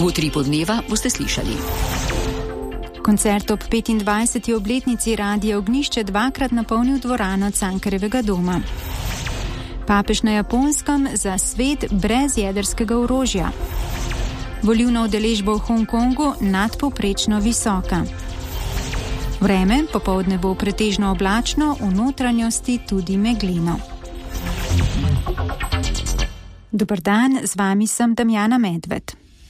V Utripu dneva boste slišali. Koncert ob 25. obletnici Radia Ognjišče dvakrat napolnil dvorano Cankarjevega doma. Papež na Japonskem za svet brez jedrskega orožja. Volilna udeležba v Hongkongu nadpovprečno visoka. Vreme popoldne bo pretežno oblačno, v notranjosti tudi megleno. Dober dan, z vami sem Damjana Medved.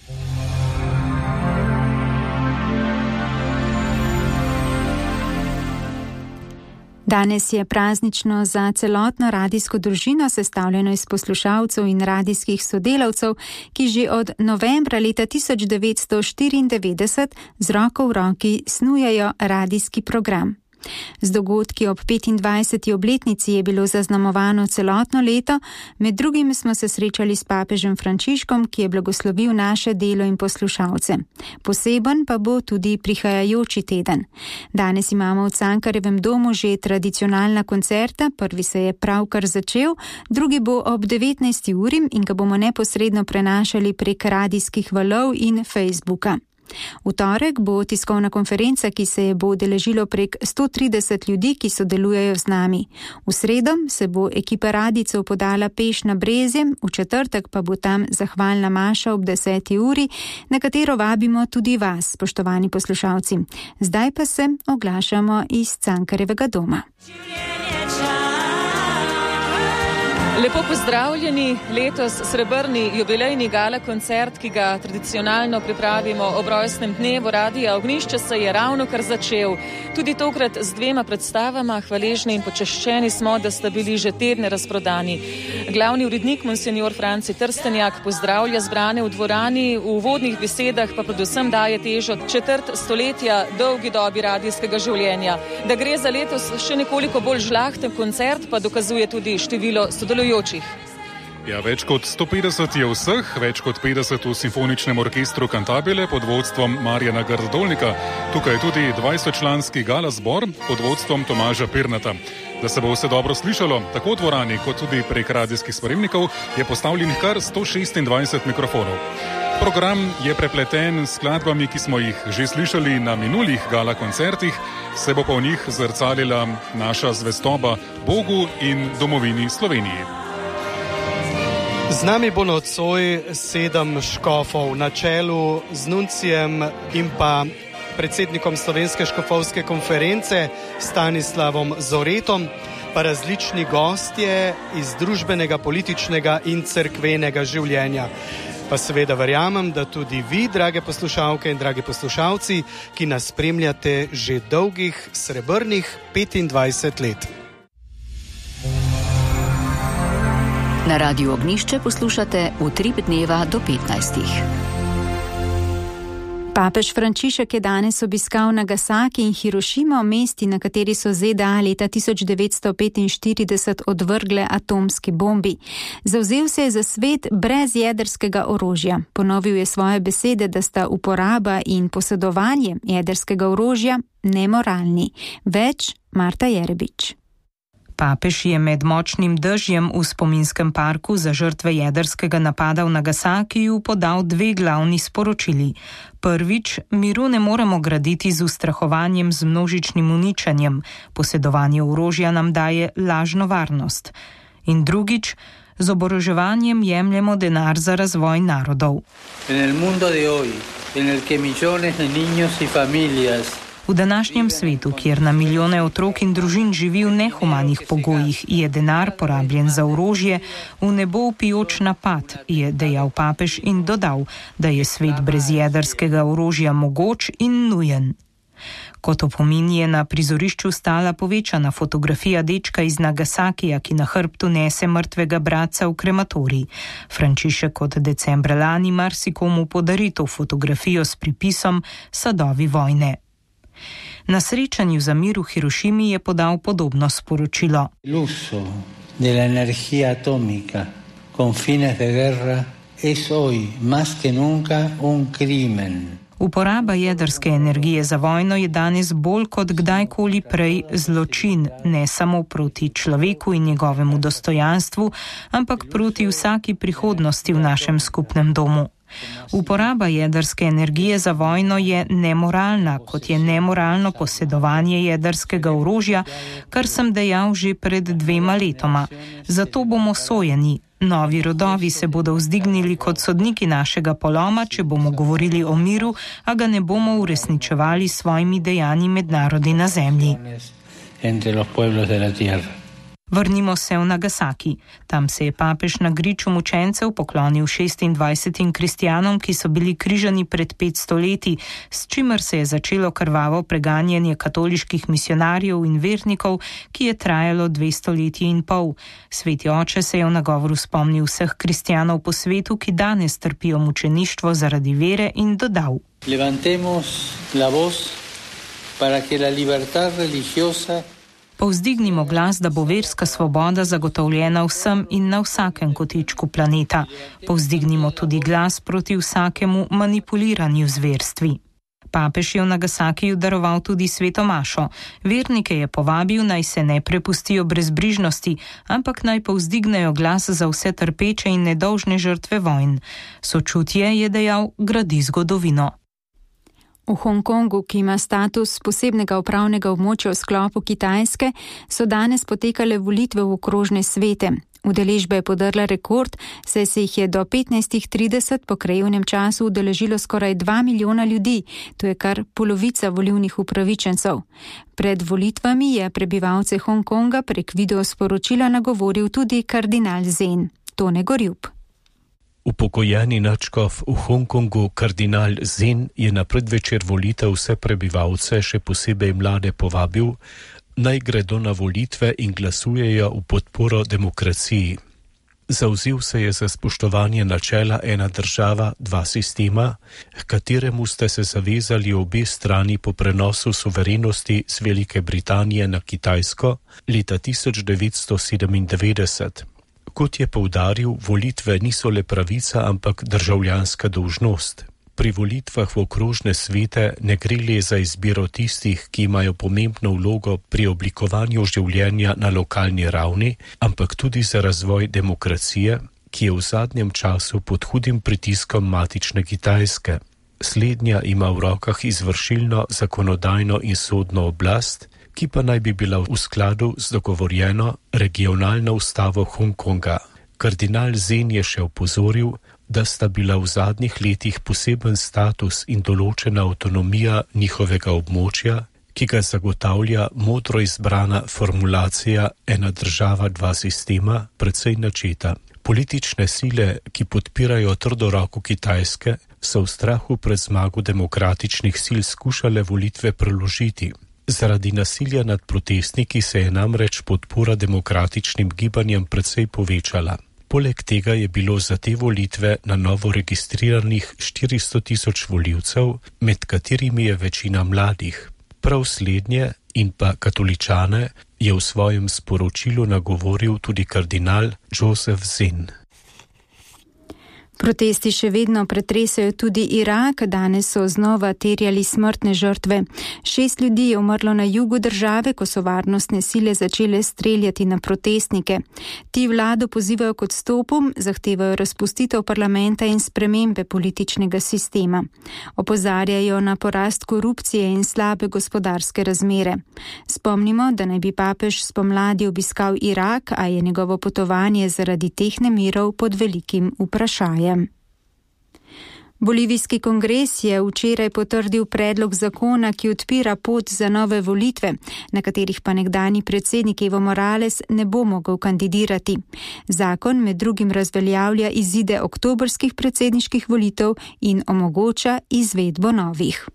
Danes je praznično za celotno radijsko družino, sestavljeno iz poslušalcev in radijskih sodelavcev, ki že od novembra leta 1994 z roko v roki snujejo radijski program. Z dogodki ob 25. obletnici je bilo zaznamovano celotno leto, med drugim smo se srečali s papežem Frančiškom, ki je blagoslovil naše delo in poslušalce. Poseben pa bo tudi prihajajoči teden. Danes imamo v Cankarjevem domu že tradicionalna koncerta, prvi se je pravkar začel, drugi bo ob 19. uri in ga bomo neposredno prenašali prek radijskih valov in Facebooka. V torek bo tiskovna konferenca, ki se je bo udeležilo prek 130 ljudi, ki sodelujejo z nami. V sredo se bo ekipa radijcev podala peš na Brezje, v četrtek pa bo tam zahvalna maša ob 10. uri, na katero vabimo tudi vas, spoštovani poslušalci. Zdaj pa se oglašamo iz Cankarjevega doma. Lepo pozdravljeni, letos srebrni jubilejni gala koncert, ki ga tradicionalno pripravimo ob rojstnem dnevu Radia Ognjišče, se je ravnokar začel. Tudi tokrat z 2 predstavama, hvaležni in počaščeni smo, da sta bili že tedne razprodani. Glavni urednik monsenjor Franci Trstenjak pozdravlja zbrane v dvorani, v uvodnih besedah pa predvsem daje težo četrt stoletja dolgi dobi radijskega življenja. Da gre za letos še nekoliko bolj žlahten koncert, pa dokazuje tudi število sodelujočih. Ja, več kot 150 je vseh, več kot 50 v simfoničnem orkestru Cantabile pod vodstvom Marjana Gardolnika. Tukaj je tudi 20-članski gala zbor pod vodstvom Tomaža Pirnata. Da se bo vse dobro slišalo, tako v dvorani kot tudi prek radijskih spremnikov, je postavljenih kar 126 mikrofonov. Program je prepleten s skladbami, ki smo jih že slišali na minulih gala koncertih, se bo pa v njih zrcalila naša zvestoba Bogu in domovini Sloveniji. Z nami bo nocoj 7 škofov na čelu z nuncijem in pa predsednikom Slovenske škofovske konference Stanislavom Zoretom, pa različni gostje iz družbenega, političnega in cerkvenega življenja. Pa seveda verjamem, da tudi vi, drage poslušalke in dragi poslušalci, ki nas spremljate že dolgih srebrnih 25 let. Na Radiu Ognjišče poslušate Utrip dneva do 15. Papež Frančišek je danes obiskal Nagasaki in Hirošimo, mesti, na kateri so ZDA leta 1945 odvrgle atomski bombi. Zavzel se je za svet brez jedrskega orožja. Ponovil je svoje besede, da sta uporaba in posedovanje jedrskega orožja nemoralni. Več Marta Jerebič. Papež je med močnim dežjem v spominskem parku za žrtve jedrskega napada v Nagasakiju podal 2 glavni sporočili. Prvič, miru ne moremo graditi z ustrahovanjem z množičnim uničenjem. Posedovanje orožja nam daje lažno varnost. In drugič, z oboroževanjem jemljemo denar za razvoj narodov. V današnjem svetu, kjer na milijone otrok in družin živi v nehumanih pogojih, je denar porabljen za orožje v nebo vpijoč napad, je dejal papež in dodal, da je svet brez jedrskega orožja mogoč in nujen. Kot opomin je na prizorišču stala povečana fotografija dečka iz Nagasakija, ki na hrbtu nese mrtvega bratca v krematorij. Frančišek od decembra lani marsikomu podari to fotografijo s pripisom Sadovi vojne. Na srečanju za mir v Hirošimi je podal podobno sporočilo. L'uso della energía atómica con fines de guerra es hoy más que nunca un crimen. Uporaba jedrske energije za vojno je danes bolj kot kdajkoli prej zločin, ne samo proti človeku in njegovemu dostojanstvu, ampak proti vsaki prihodnosti v našem skupnem domu. Uporaba jedrske energije za vojno je nemoralna, kot je nemoralno posedovanje jedrskega orožja, kar sem dejal že pred 2 letoma. Zato bomo sojeni. Novi rodovi se bodo vzdignili kot sodniki našega poloma, če bomo govorili o miru, a ga ne bomo uresničevali s svojimi dejanji med narodi na zemlji. Vrnimo se v Nagasaki. Tam se je papež na griču mučencev poklonil 26 kristjanom, ki so bili križani pred 500 leti, s čimer se je začelo krvavo preganjanje katoliških misionarjev in vernikov, ki je trajalo 200 leti in pol. Sveti oče se je v nagovoru spomnil vseh kristjanov po svetu, ki danes trpijo mučeništvo zaradi vere, in dodal: Levantemos la voz para que la libertad religiosa. Povzdignimo glas, da bo verska svoboda zagotovljena vsem in na vsakem kotičku planeta. Povzdignimo tudi glas proti vsakemu manipuliranju z verstvi. Papež je v Nagasakiju daroval tudi sveto mašo. Vernike je povabil, naj se ne prepustijo brezbrižnosti, ampak naj povzdignejo glas za vse trpeče in nedolžne žrtve vojn. Sočutje, je dejal, gradi zgodovino. V Hongkongu, ki ima status posebnega upravnega območja v sklopu Kitajske, so danes potekale volitve v okrožne svete. Udeležba je podrla rekord, saj se jih je do 15:30 po krajevnem času udeležilo skoraj 2 milijona ljudi, to je kar polovica volilnih upravičencev. Pred volitvami je prebivalce Hongkonga prek videosporočila nagovoril tudi kardinal Zen, Tone Gorjup. Upokojeni nadškof v Hongkongu kardinal Zen je na predvečer volitev vse prebivalce, še posebej mlade, povabil, naj gredo na volitve in glasujejo v podporo demokraciji. Zavzel se je za spoštovanje načela ena država, dva sistema, k kateremu ste se zavezali obe strani po prenosu suverenosti z Velike Britanije na Kitajsko leta 1997. Kot je poudaril, volitve niso le pravica, ampak državljanska dolžnost. Pri volitvah v okrožne svete ne gre le za izbiro tistih, ki imajo pomembno vlogo pri oblikovanju življenja na lokalni ravni, ampak tudi za razvoj demokracije, ki je v zadnjem času pod hudim pritiskom matične Kitajske. Slednja ima v rokah izvršilno, zakonodajno in sodno oblast, ki pa naj bi bila v skladu z dogovorjeno regionalno ustavo Hongkonga. Kardinal Zen je še opozoril, da sta bila v zadnjih letih poseben status in določena avtonomija njihovega območja, ki ga zagotavlja modro izbrana formulacija ena država, dva sistema, precej načeta. Politične sile, ki podpirajo trdo roko Kitajske, so v strahu pred zmago demokratičnih sil skušale volitve preložiti. Zaradi nasilja nad protestniki se je namreč podpora demokratičnim gibanjem precej povečala. Poleg tega je bilo za te volitve na novo registriranih 400.000 volivcev, med katerimi je večina mladih. Prav slednje in pa katoličane je v svojem sporočilu nagovoril tudi kardinal Joseph Zen. Protesti še vedno pretresajo tudi Irak, danes so znova terjali smrtne žrtve. 6 ljudi je umrlo na jugu države, ko so varnostne sile začele streljati na protestnike. Ti vlado pozivajo k odstopu, zahtevajo razpustitev parlamenta in spremembe političnega sistema. Opozarjajo na porast korupcije in slabe gospodarske razmere. Spomnimo, da naj bi papež spomladi obiskal Irak, a je njegovo potovanje zaradi teh nemirov pod velikim vprašanjem. Bolivijski kongres je včeraj potrdil predlog zakona, ki odpira pot za nove volitve, na katerih pa nekdanji predsednik Evo Morales ne bo mogel kandidirati. Zakon med drugim razveljavlja izide oktobrskih predsedniških volitev in omogoča izvedbo novih.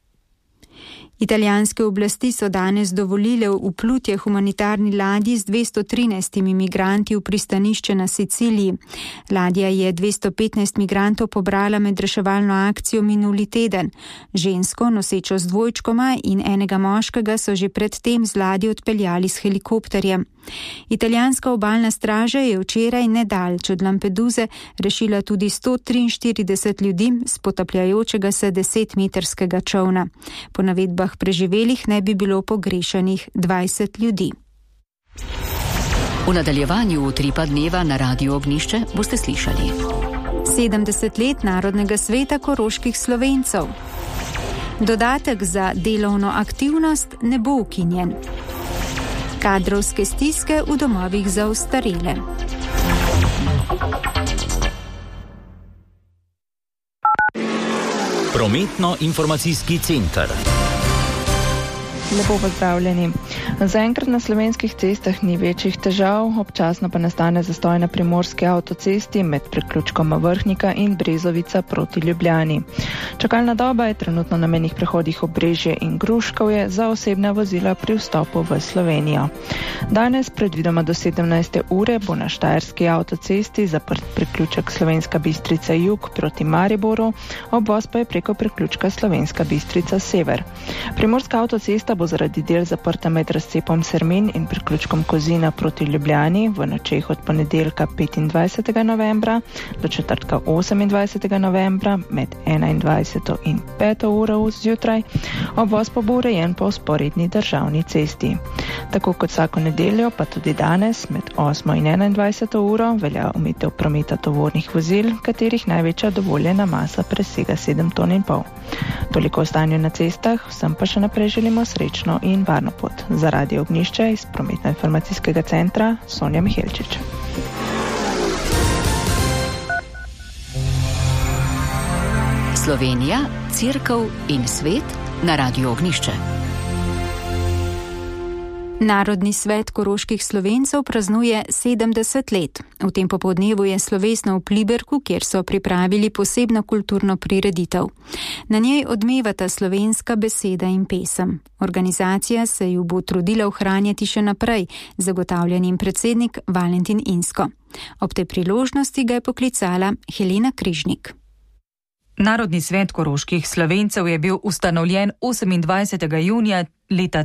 Italijanske oblasti so danes dovolile vplutje humanitarni ladji z 213 migranti v pristanišče na Siciliji. Ladja je 215 migrantov pobrala med reševalno akcijo minuli teden. Žensko, nosečo z dvojčkoma, in enega moškega so že predtem z ladje odpeljali s helikopterjem. Italijanska obalna straža je včeraj nedaleč od Lampeduze rešila tudi 143 ljudi s potapljajočega se 10-metrskega čolna. Po navedbah preživelih naj bi bilo pogrešanih 20 ljudi. V nadaljevanju Utripa dneva na Radiu Ognišče boste slišali. 70 let Narodnega sveta koroških Slovencev. Dodatek za delovno aktivnost ne bo ukinjen. Kadrovske stiske v domovih za ostarele. Prometno-informacijski center. Lepo pozdravljeni. Zaenkrat na slovenskih cestah ni večjih težav, občasno pa nastane zastoj na primorski avtocesti med priključkoma Vrhnika in Brezovica proti Ljubljani. Čakalna doba je trenutno na mejnih prehodih Obrežje in Gruškovje za osebna vozila pri vstopu v Slovenijo. Danes, predvidoma do 17. ure, bo na štajerski avtocesti zaprt priključek Slovenska Bistrica jug proti Mariboru, obvoz pa je preko priključka Slovenska Bistrica sever. Primorska avtocesta bo zaradi del zaprta med razcepom Sermin in priključkom Kozina proti Ljubljani v nočeh od ponedeljka 25. novembra do četrtka 28. novembra med 21. in 5. uro zjutraj. Obvoz pa bo urejen po vzporedni državni cesti. Tako kot vsako nedeljo, pa tudi danes med 8. in 21. uro velja omejitev prometa tovornih vozil, katerih največja dovoljena masa presega 7,5 ton. Toliko o stanju na cestah, vsem pa še naprej želimo srečno in varno pot. Za Radio Ognjišče iz Prometno-informacijskega centra Sonja Mihelčič. Slovenija, Cerkev in svet na Radio Ognjišče. Narodni svet koroških Slovencev praznuje 70 let. V tem popoldnevu je slovesno v Pliberku, kjer so pripravili posebno kulturno prireditev. Na njej odmevata slovenska beseda in pesem. Organizacija se ju bo trudila ohranjati še naprej, zagotavlja njen predsednik Valentin Insko. Ob tej priložnosti ga je poklicala Helena Križnik. Narodni svet koroških Slovencev je bil ustanovljen 28. junija leta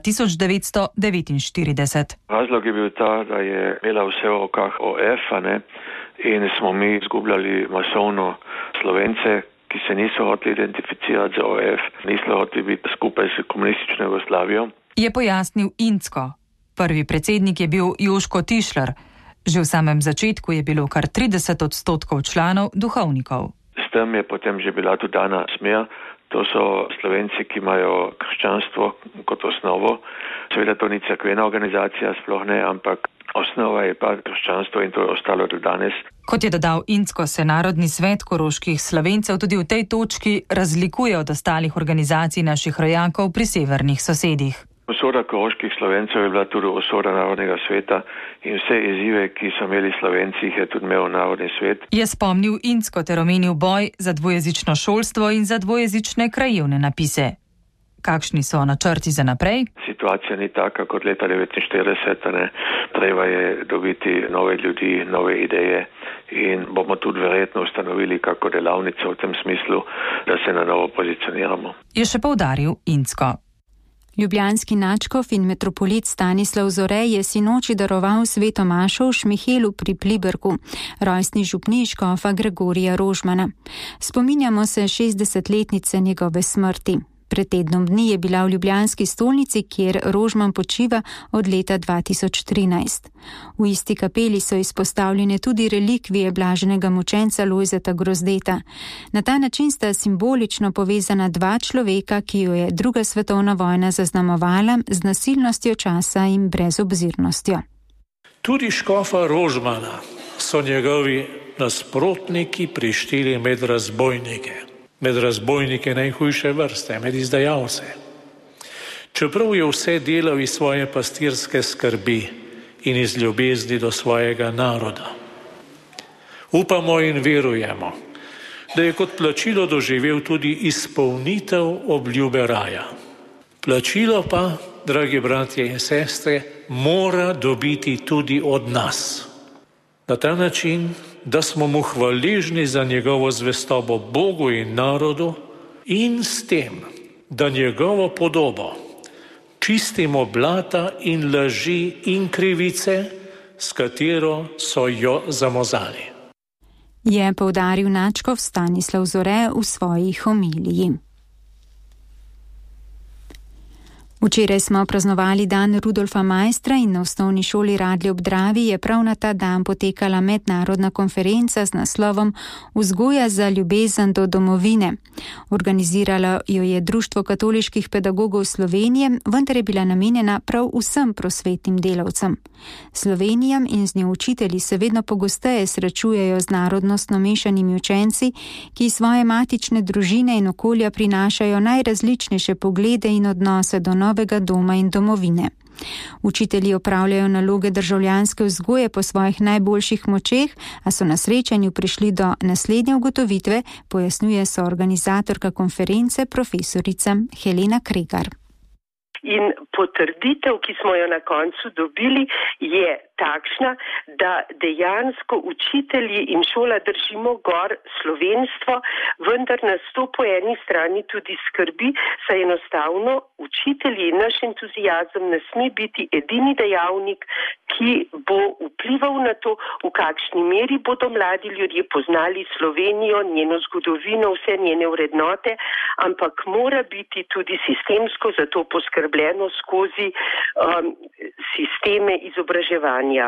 1949. Razlog je bil ta, da je imela vse v rokah OF, in smo mi izgubljali masovno Slovence, ki se niso hoteli identificirati za OF, niso hoteli biti skupaj s komunistično Jugoslavijo. Je pojasnil Incko. Prvi predsednik je bil Joško Tišler. Že v samem začetku je bilo kar 30% članov duhovnikov. S tem je potem že bila tudi dana smer. To so Slovenci, ki imajo krščanstvo kot osnovo. Seveda to ni cerkvena organizacija, sploh ne, ampak osnova je pa krščanstvo in to je ostalo do danes. Kot je dodal Incko, se Narodni svet koroških Slovencev tudi v tej točki razlikuje od ostalih organizacij naših rojakov pri severnih sosedih. Usoda koroških Slovencev je bila tudi usoda Narodnega sveta in vse izzive, ki so imeli Slovenci, je tudi imel Narodni svet. Je spomnil Incko ter omenil boj za dvojezično šolstvo in za dvojezične krajevne napise. Kakšni so načrti za naprej? Situacija ni taka kot leta 1949, treba je dobiti nove ljudi, nove ideje in bomo tudi verjetno ustanovili kako delavnico v tem smislu, da se na novo pozicioniramo. Je še poudaril Incko. Ljubljanski nadškof in metropolit Stanislav Zore je sinoči daroval sveto mašo v Šmihelu pri Pliberku, rojstni župniji škofa Gregorija Rožmana. Spominjamo se 60-letnice njegove smrti. Pred tednom dni je bila v ljubljanski stolnici, kjer Rožman počiva od leta 2013. V isti kapeli so izpostavljene tudi relikvije blaženega mučenca Lojzeta Grozdeta. Na ta način sta simbolično povezana dva človeka, ki jo je druga svetovna vojna zaznamovala z nasilnostjo časa in brezobzirnostjo. Tudi škofa Rožmana so njegovi nasprotniki prišteli med razbojnike najhujše vrste, med izdajalce. Čeprav je vse delal iz svoje pastirske skrbi in iz ljubezni do svojega naroda. Upamo in verujemo, da je kot plačilo doživel tudi izpolnitev obljube raja. Plačilo pa, dragi bratje in sestre, mora dobiti tudi od nas. Na ta način, da smo mu hvaležni za njegovo zvestobo Bogu in narodu in s tem, da njegovo podobo čistimo blata in laži in krivice, s katero so jo zamozali. Je poudaril nadškof Stanislav Zore v svoji homiliji. Včeraj smo praznovali dan Rudolfa Maistra in na osnovni šoli Radlje ob Dravi je prav na ta dan potekala mednarodna konferenca z naslovom Vzgoja za ljubezen do domovine. Organiziralo jo je Društvo katoliških pedagogov Slovenije, vendar je bila namenjena prav vsem prosvetnim delavcem. Slovenijam in z njo učitelji se vedno pogosteje srečujejo z narodnostno mešanimi učenci, ki svoje matične družine in okolja prinašajo najrazličnejše poglede in odnose do novega doma in domovine. Učitelji opravljajo naloge državljanske vzgoje po svojih najboljših močeh, a so na srečanju prišli do naslednje ugotovitve, pojasnjuje soorganizatorka konference profesorica Helena Kregar. In potrditev, ki smo jo na koncu dobili, je takšna, da dejansko učitelji in šola držimo gor slovenstvo, vendar nas to po eni strani tudi skrbi, saj enostavno učitelji in naš entuziazem ne sme biti edini dejavnik, ki bo vplival na to, v kakšni meri bodo mladi ljudje poznali Slovenijo, njeno zgodovino, vse njene vrednote, ampak mora biti tudi sistemsko za to poskrbljeno skozi sisteme izobraževanja.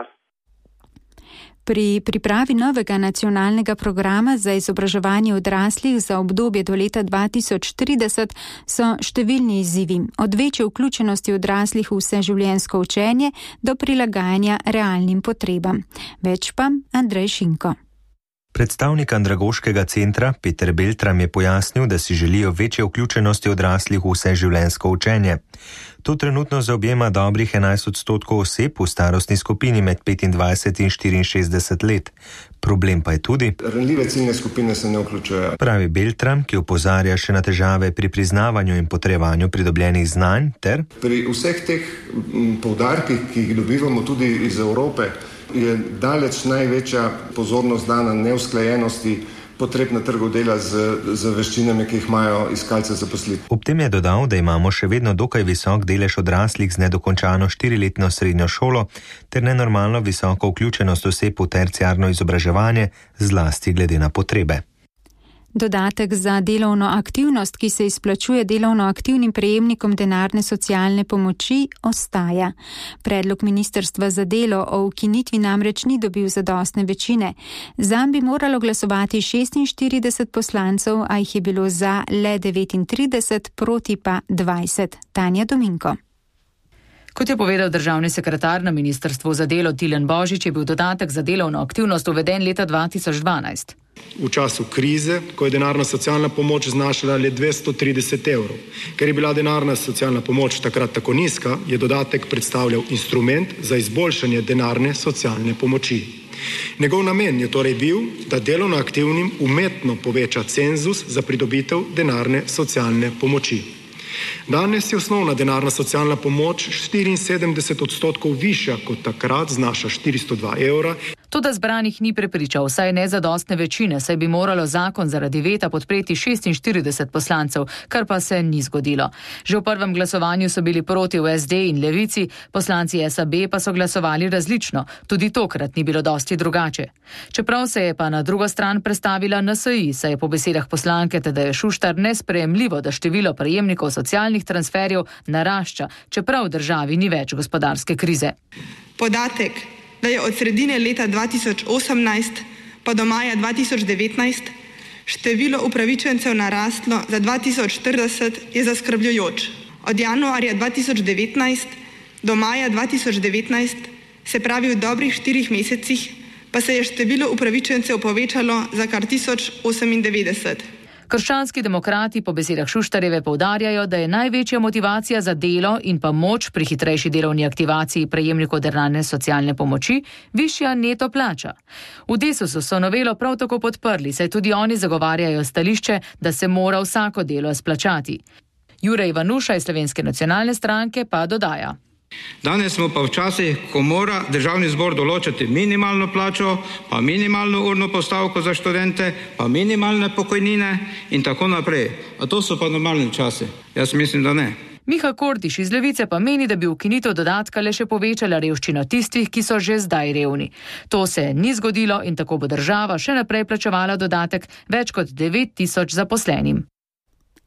Pri pripravi novega nacionalnega programa za izobraževanje odraslih za obdobje do leta 2030 so številni izzivi, od večje vključenosti odraslih v vseživljenjsko učenje do prilagajanja realnim potrebam. Več pa Andrej Šinko. Predstavnik Andragoškega centra Peter Beltram je pojasnil, da si želijo večje vključenosti odraslih v vseživljenjsko učenje. To trenutno zaobjema dobrih 11% oseb v starostni skupini med 25 in 64 let. Problem pa je tudi, ranljive ciljne skupine se ne vključujejo. Pravi Beltram, ki opozarja še na težave pri priznavanju in potrjevanju pridobljenih znanj ter pri vseh teh poudarkih, ki jih dobivamo tudi iz Evrope, je daleč največja pozornost dana neusklajenosti potreb na trgu dela z veščinami, ki jih imajo iskalce zaposlitve. Ob tem je dodal, da imamo še vedno dokaj visok delež odraslih z nedokončano 4-letno srednjo šolo ter nenormalno visoko vključenost oseb v terciarno izobraževanje, zlasti glede na potrebe. Dodatek za delovno aktivnost, ki se izplačuje delovno aktivnim prejemnikom denarne socialne pomoči, ostaja. Predlog ministrstva za delo o ukinitvi namreč ni dobil zadostne večine. Zanj bi moralo glasovati 46 poslancev, a jih je bilo za le 39, proti pa 20. Tanja Dominko. Kot je povedal državni sekretar na ministrstvu za delo Tilen Božič, je bil dodatek za delovno aktivnost uveden leta 2012. V času krize, ko je denarna socialna pomoč znašala le 230 evrov. Ker je bila denarna socialna pomoč takrat tako nizka, je dodatek predstavljal instrument za izboljšanje denarne socialne pomoči. Njegov namen je torej bil, da delovno aktivnim umetno poveča cenzus za pridobitev denarne socialne pomoči. Danes je osnovna denarna socialna pomoč 74% višja kot takrat, znaša 402 evra. Toda zbranih ni prepričal, saj nezadostne večine, saj bi moralo zakon zaradi veta podpreti 46 poslancev, kar pa se ni zgodilo. Že v prvem glasovanju so bili proti v SD in Levici, poslanci SAB pa so glasovali različno, tudi tokrat ni bilo dosti drugače. Čeprav se je pa na drugo stran prestavila NSI, saj je po besedah poslanke Tadeje Šuštar nesprejemljivo, da število prejemnikov socialnih transferjev narašča, čeprav v državi ni več gospodarske krize. Podatek, da je od sredine leta 2018 pa do maja 2019 število upravičencev narastlo za 2040, je zaskrbljujoč. Od januarja 2019 do maja 2019, se pravi v dobrih 4 mesecih, pa se je število upravičencev povečalo za kar 1098. Krščanski demokrati po besedah Šuštarjeve poudarjajo, da je največja motivacija za delo in pa moč pri hitrejši delovni aktivaciji prejemnikov denarne socialne pomoči višja neto plača. V Desusu so novelo prav tako podprli, saj tudi oni zagovarjajo stališče, da se mora vsako delo izplačati. Jure Ivanuša iz Slovenske nacionalne stranke pa dodaja. Danes smo pa v časih, ko mora državni zbor določati minimalno plačo, pa minimalno urno postavko za študente, pa minimalne pokojnine in tako naprej. A to so pa normalni časi? Jaz mislim, da ne. Miha Kordiš iz Levice pa meni, da bi ukinitev dodatka le še povečala revščino tistih, ki so že zdaj revni. To se ni zgodilo in tako bo država še naprej plačevala dodatek več kot 9000 zaposlenim.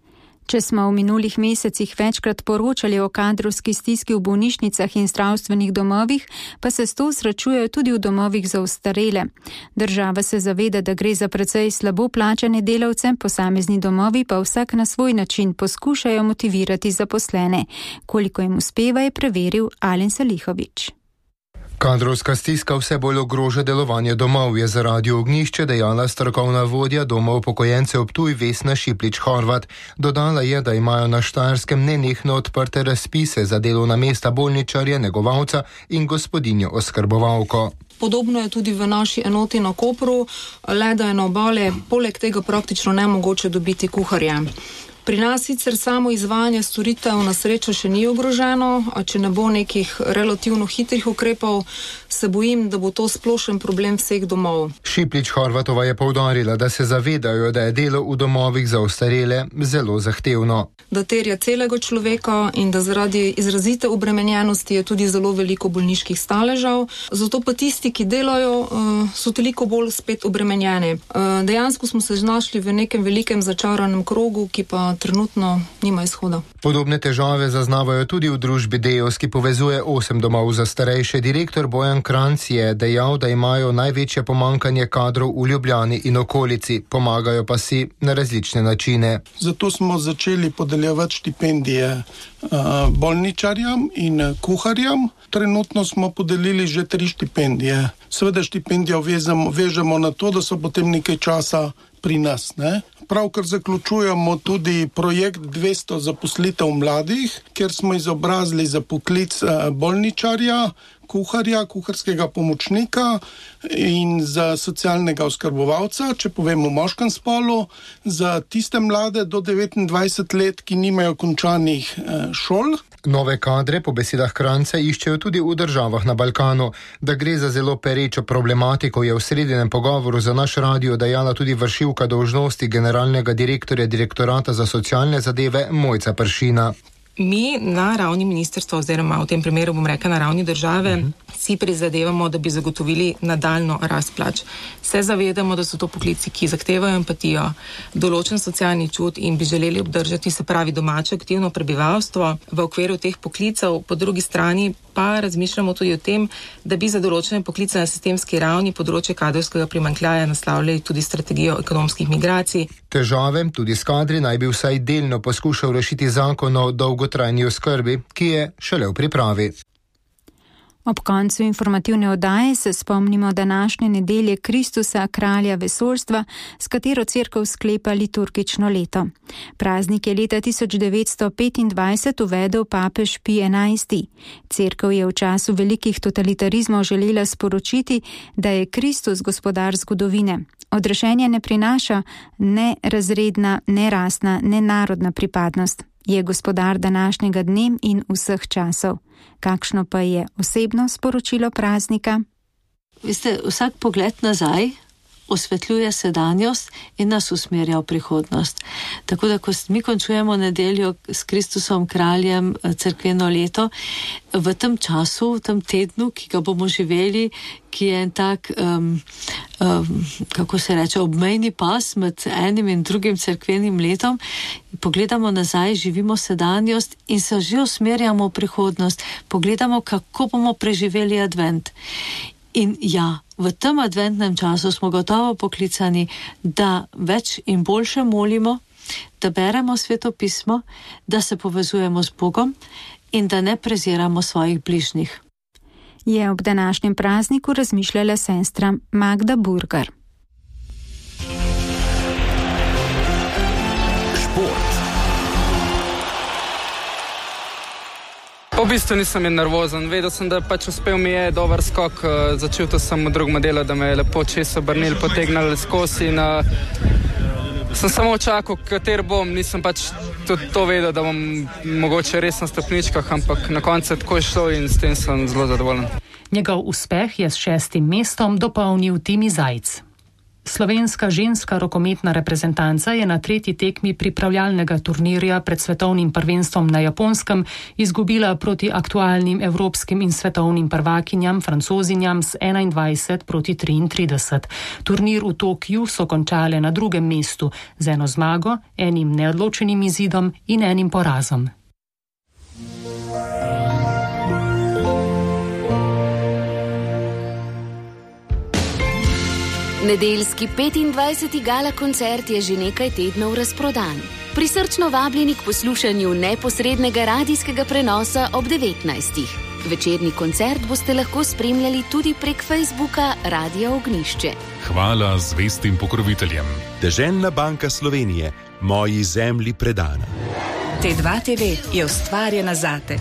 Če smo v minulih mesecih večkrat poročali o kadrovski stiski v bolnišnicah in zdravstvenih domovih, pa se s to srečujejo tudi v domovih za ostarele. Država se zaveda, da gre za precej slabo plačane delavce, posamezni domovi pa vsak na svoj način poskušajo motivirati zaposlene. Koliko jim uspeva, je preveril Alen Salihovič. Kadrovska stiska vse bolj ogroža delovanje domov, je za Radio Ognjišče dejala strokovna vodja Doma upokojencev Ptuj Vesna Šiplič-Horvat. Dodala je, da imajo na Štajerskem nenehno odprte razpise za delovna mesta bolničarja, negovalca in gospodinjo oskrbovalko. Podobno je tudi v naši enoti na Kopru, le da je na Obale poleg tega praktično nemogoče dobiti kuharja. Pri nas sicer samo izvajanje storitev na srečo še ni ogroženo, a če ne bo nekih relativno hitrih ukrepov, se bojim, da bo to splošen problem vseh domov. Šiplič-Horvatova je poudarila, da se zavedajo, da je delo v domovih za ostarele zelo zahtevno. Da terja celega človeka in da zaradi izrazite obremenjenosti je tudi zelo veliko bolniških staležev. Zato pa tisti, ki delajo, so toliko bolj spet obremenjeni. Dejansko smo se znašli v nekem velikem začaranem krogu, ki pa trenutno nima izhoda. Podobne težave zaznavajo tudi v družbi Deos, ki povezuje 8 domov za starejše. Direktor Bojan Kranc je dejal, da imajo največje pomanjkanje kadrov v Ljubljani in okolici, pomagajo pa si na različne načine. Zato smo začeli podeljevati štipendije bolničarjem in kuharjem. Trenutno smo podelili že 3 štipendije. Seveda štipendijo vežemo na to, da so potem nekaj časa pri nas. Pravkar zaključujemo tudi projekt 200 zaposlitev mladih, kjer smo izobrazili za poklic bolničarja, kuharja, kuharskega pomočnika in za socialnega oskrbovalca, če povemo v moškem spolu, za tiste mlade do 29 let, ki nimajo končanih šol. Nove kadre po besedah Kranca iščejo tudi v državah na Balkanu. Da gre za zelo perečo problematiko, je v sredinem pogovoru za naš radio dejala tudi vršilka dolžnosti generalnega direktorja Direktorata za socialne zadeve Mojca Pršina. Mi na ravni ministrstva, oziroma v tem primeru bom rekla na ravni države, si prizadevamo, da bi zagotovili nadaljno rast plač. Se zavedamo, da so to poklici, ki zahtevajo empatijo, določen socialni čut in bi želeli obdržati, se pravi, domače aktivno prebivalstvo v okviru teh poklicev. Po drugi strani pa razmišljamo tudi o tem, da bi za določene poklice na sistemski ravni področje kadrovskega primanjkljaja naslavljali tudi strategijo ekonomskih migracij. Težave tudi s kadri naj bi vsaj delno poskušal rešiti zakon o dolgotrajni oskrbi, ki je šele v pripravi. Ob koncu informativne oddaje se spomnimo današnje nedelje Kristusa, kralja vesoljstva, s katero cerkev sklepa liturgično leto. Praznik je leta 1925 uvedel papež Pij XI. Cerkev je v času velikih totalitarizmov želela sporočiti, da je Kristus gospodar zgodovine. Odrešenje ne prinaša ne razredna, ne rasna, ne narodna pripadnost. Je gospodar današnjega dne in vseh časov. Kakšno pa je osebno sporočilo praznika? Veste, vsak pogled nazaj osvetljuje sedanjost in nas usmerja v prihodnost. Tako da, ko mi končujemo nedeljo s Kristusom kraljem cerkveno leto, v tem času, v tem tednu, ki ga bomo živeli, ki je en tak, kako se reče, obmejni pas med enim in drugim cerkvenim letom, pogledamo nazaj, živimo sedanjost in se že usmerjamo v prihodnost. Pogledamo, kako bomo preživeli advent. In ja, v tem adventnem času smo gotovo poklicani, da več in boljše molimo, da beremo Sveto pismo, da se povezujemo z Bogom in da ne preziramo svojih bližnjih. Je ob današnjem prazniku razmišljala sestra Magda Burgar. V bistvu nisem nervozen, vedel sem, da pač uspel mi je dober skok, začutil sem v drugem delu, da me je lepo čez obrnil, potegnil skozi in sem samo čakal, kater bom, nisem pač tudi to vedel, da bom mogoče res na stopničkah, ampak na koncu je tako šlo in s tem sem zelo zadovoljen. Njegov uspeh je s 6. mestom dopolnil Timi Zajc. Slovenska ženska rokometna reprezentanca je na tretji tekmi pripravljalnega turnirja pred svetovnim prvenstvom na Japonskem izgubila proti aktualnim evropskim in svetovnim prvakinjam Francozinjam s 21-33. Turnir v Tokiu so končale na drugem mestu z eno zmago, enim neodločenim izidom in enim porazom. Nedeljski 25. gala koncert je že nekaj tednov razprodan. Prisrčno vabljeni k poslušanju neposrednega radijskega prenosa ob 19. Večerni koncert boste lahko spremljali tudi prek Facebooka Radia Ognjišče. Hvala zvestim pokroviteljem. Deželna banka Slovenije, moji zemlji predana. T2 TV je ustvarjena zate.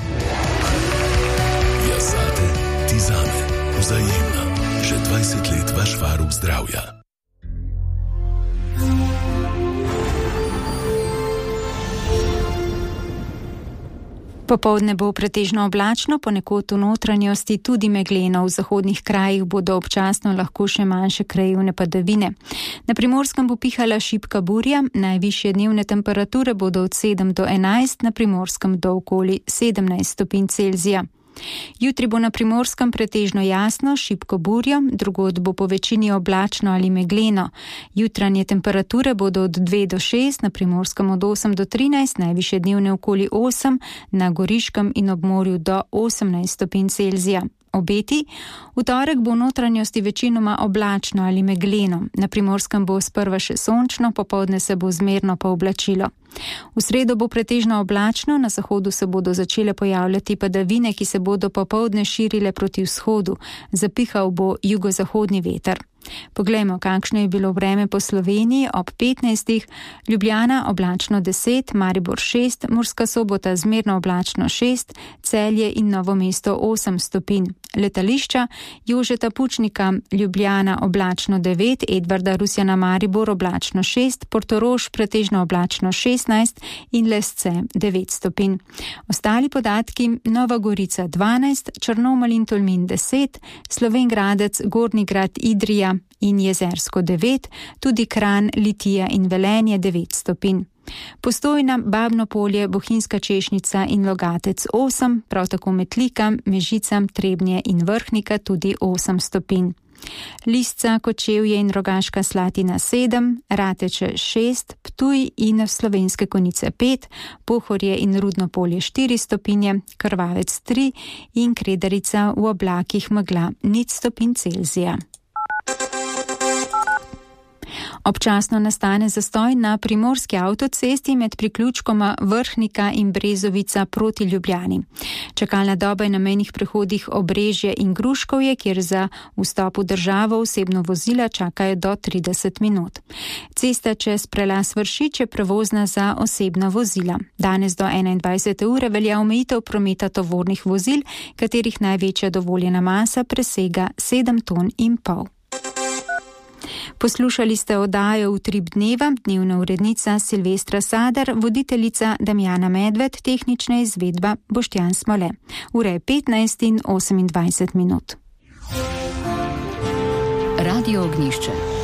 Jaz zate, ti zame, vzajemna. Že 20 let vaš varuh zdravja. Popoldne bo pretežno oblačno, ponekod v notranjosti tudi megleno. V zahodnih krajih bodo občasno lahko še manjše krajevne padavine. Na Primorskem bo pihala šibka burja, najvišje dnevne temperature bodo od 7 do 11, na Primorskem do okoli 17 stopinj Celzija. Jutri bo na Primorskem pretežno jasno, šibko burjo, drugod bo po večini oblačno ali megleno. Jutranje temperature bodo od 2 do 6, na Primorskem od 8 do 13, najvišje dnevne okoli 8, na Goriškem in ob morju do 18 stopinj Celzija. Obeti. V torek bo v notranjosti večinoma oblačno ali megleno. Na Primorskem bo sprva še sončno, popoldne se bo zmerno pooblačilo. V sredo bo pretežno oblačno, na zahodu se bodo začele pojavljati padavine, ki se bodo popoldne širile proti vzhodu. Zapihal bo jugozahodni veter. Poglejmo, kakšno je bilo vreme po Sloveniji ob 15. Ljubljana oblačno 10, Maribor 6, Murska Sobota zmerno oblačno 6, Celje in Novo mesto 8 stopinj. Letališča Jožeta Pučnika Ljubljana oblačno 9, Edvarda Rusjana Maribor oblačno 6, Portorož pretežno oblačno 16 in Lesce 9 stopinj. Ostali podatki: Nova Gorica 12, Črnomelj in Tolmin 10, Slovenj Gradec, Gornji Grad, Idrija in Jezersko 9, tudi Kranj, Litija in Velenje 9 stopinj. Postojna, Babno Polje, Bohinjska Češnica in Logatec 8, prav tako Metlika, Mežica, Trebnje in Vrhnika tudi 8 stopinj. Lisca, Kočevje in Rogaška Slatina 7, Rateče 6, Ptuj in Slovenske Konjice 5, Pohorje in Rudno Polje 4 stopinje, Krvavec 3 in Kredarica v oblakih megla 0 stopinj Celzija. Občasno nastane zastoj na primorski avtocesti med priključkoma Vrhnika in Brezovica proti Ljubljani. Čakalna doba je na mejnih prehodih Obrežje in Gruškovje, kjer za vstop v državo osebno vozila čakajo do 30 minut. Cesta čez prelaz Vršič je prevozna za osebna vozila. Danes do 21. ure velja omejitev prometa tovornih vozil, katerih največja dovoljena masa presega 7,5 ton. Poslušali ste oddajo Utrip dneva, dnevna urednica Silvestra Sadar, voditeljica Damjana Medved, tehnična izvedba Boštjan Smole. Ura je 15:28. Radio Ognjišče.